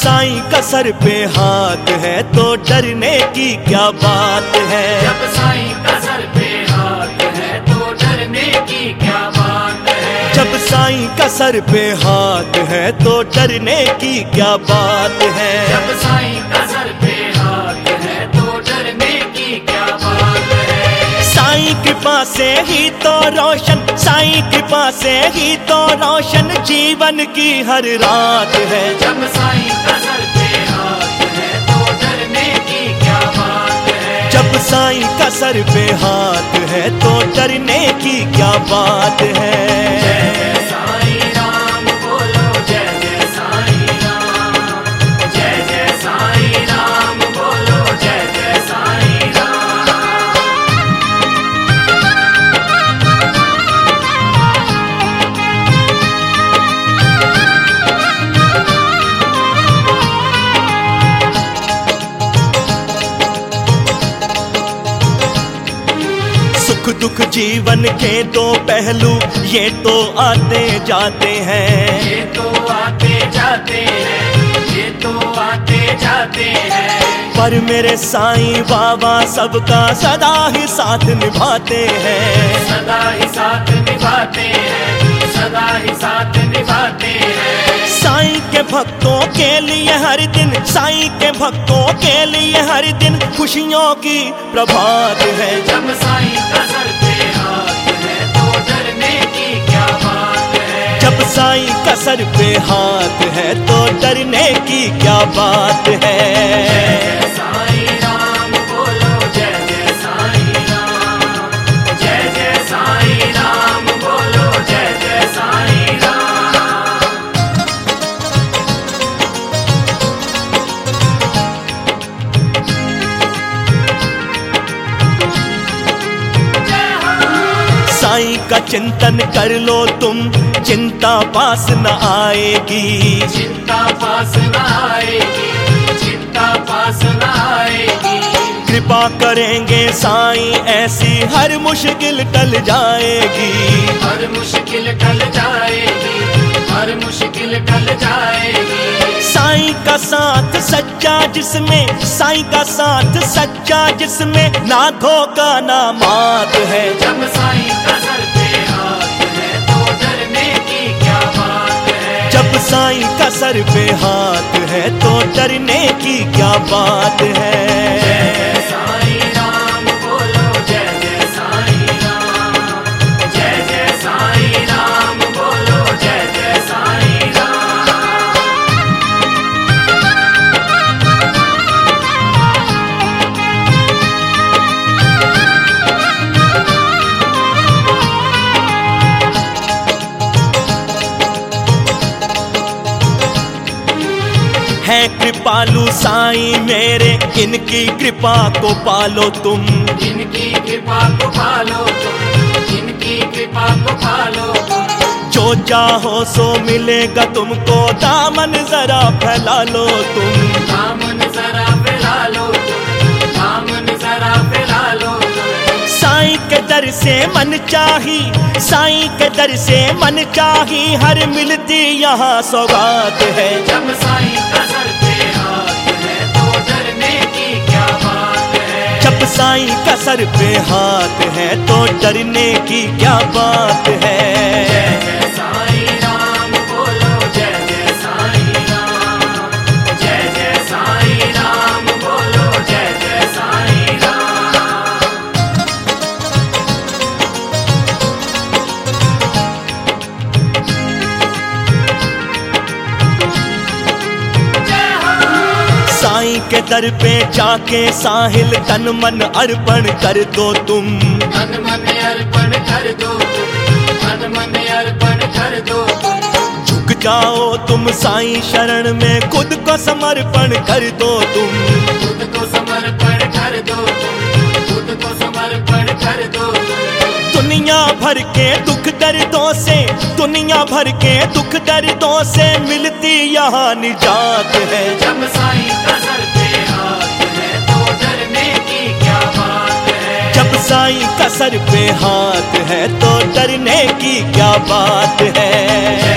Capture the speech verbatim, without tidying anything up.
साईं का सर पे हाथ है तो डरने की क्या बात है। जब साईं का सर पे हाथ है तो डरने की क्या बात है। जब साईं का सर पे हाथ है तो डरने की क्या बात है। जब साईं का सर पे हाथ है तो डरने की क्या बात है। साईं कृपा से ही तो रोशन, साईं कृपा से ही तो रोशन जीवन की हर रात है। जब साईं का सर पे हाथ है तो डरने की क्या बात है। जब साईं का सर पे हाथ है तो डरने की क्या बात है। जय जय साईं राम बोलो, जय जय साईं राम। जय जय साईं राम बोलो, जय जय साईं राम। सुख दुख जीवन के दो पहलू ये तो आते जाते हैं। ये तो आते जाते हैं, ये तो आते जाते हैं। पर मेरे साईं बाबा सबका सदा ही साथ निभाते हैं। सदा ही साथ निभाते हैं, सदा ही साथ निभाते हैं। साईं के भक्तों के लिए हर दिन, साईं के भक्तों के लिए हर दिन खुशियों की प्रभात है। जब साईं का सर पे हाथ है तो डरने की क्या बात है। जब साईं का सर पे हाथ है तो डरने की क्या बात है। जय जय साईं राम बोलो, जय जय साईं राम। जय जय साईं राम बोलो, जय जय साईं राम। साईं का चिंतन कर लो तुम, चिंता पास न आएगी। चिंता पास न आएगी, चिंता पास न आएगी। कृपा करेंगे साईं ऐसी हर मुश्किल टल जाएगी। हर मुश्किल टल जाएगी, हर मुश्किल टल जाएगी। साईं का साथ सच्चा जिसमें, साईं का साथ सच्चा जिसमें ना धोखा ना मात है। जब साईं का सर पे हाथ है तो डरने की क्या बात है। जब साईं का सर पे हाथ है तो डरने की क्या बात है। जय जय साईं राम बोलो, जय जय साईं राम। जय जय साईं राम बोलो, जय जय साईं राम। है कृपालु साईं मेरे, इनकी कृपा को पालो तुम। इनकी कृपा को पालो तुम, इनकी कृपा को पालो तुम। जो चाहो सो मिलेगा तुमको, दामन जरा फैला लो तुम। दामन जरा फैला लो तुम, दामन जरा फैला लो तुम। साईं के दर से मन चाही, साईं के दर से मन चाही हर मिलती यहाँ सौगात है। जब साईं का सर पे हाथ है तो डरने की क्या बात है। जब साईं का सर पे हाथ है तो डरने की क्या बात है। जय जय साईं राम बोलो, जय जय साईं राम। जय जय साईं राम बोलो, जय जय साईं राम। साईं के दर पे जाके साहिल तन मन अर्पण कर दो तुम। तन मन अर्पण कर दो तुम, तन मन अर्पण कर दो तुम। झुक जाओ तुम साईं शरण में, खुद को समर्पण कर दो तुम। खुद को समर्पण कर दो तुम, खुद को समर्पण कर दो तुम। दुनिया भर के दुख दर्दों से, दुनिया भर के दुख दर्दों से मिलती यहाँ निजात है। जब साईं का सर पे हाथ है तो डरने की क्या बात है। जब साईं का सर पे हाथ है तो डरने की क्या बात है।